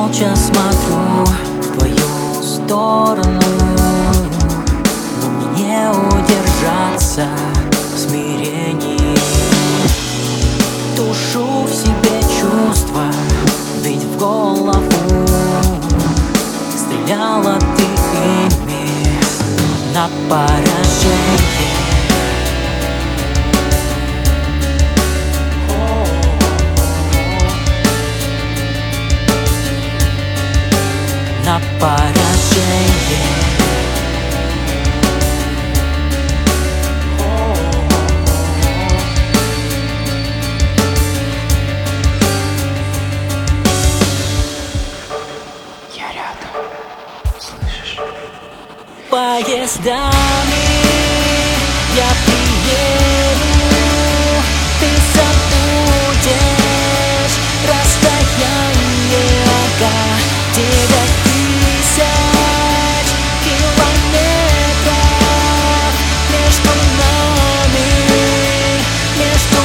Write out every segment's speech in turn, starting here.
молча смотрю в твою сторону, но мне не удержаться в смирении. Тушу в себе чувства, ведь в голову стреляла ты ими на поражение. На поражение. Я рядом, слышишь? Поездами я приеду, ты забудешь расстояние до 9000 километров между нами, между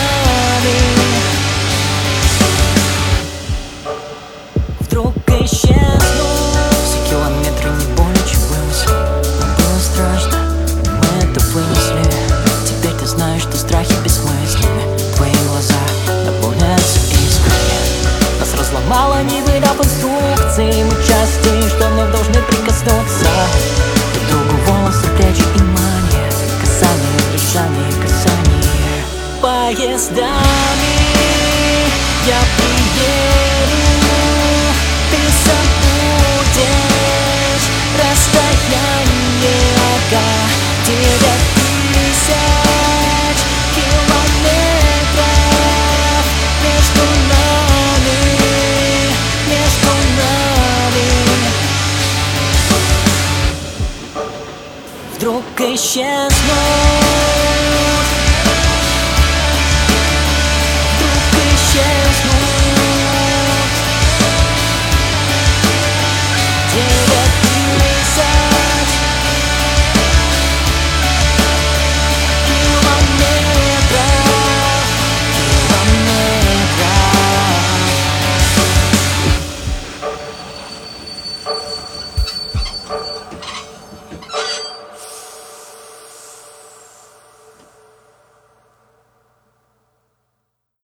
нами. Вдруг исчезну, все километры не более чем вымысел. Нам было страшно, мы это вынесли. Теперь ты знаешь, что страхи бессмысленны. Твои глаза наполняются искрами. Нас разломало, не выдав инструкции. Мы части, что вновь должны прикоснуться друг к другу. Волосы, плечи и мания, касание, дышание, касание. Поездами я приеду, ты забудешь расстояние до 9000 километров между нами, между нами. Вдруг исчез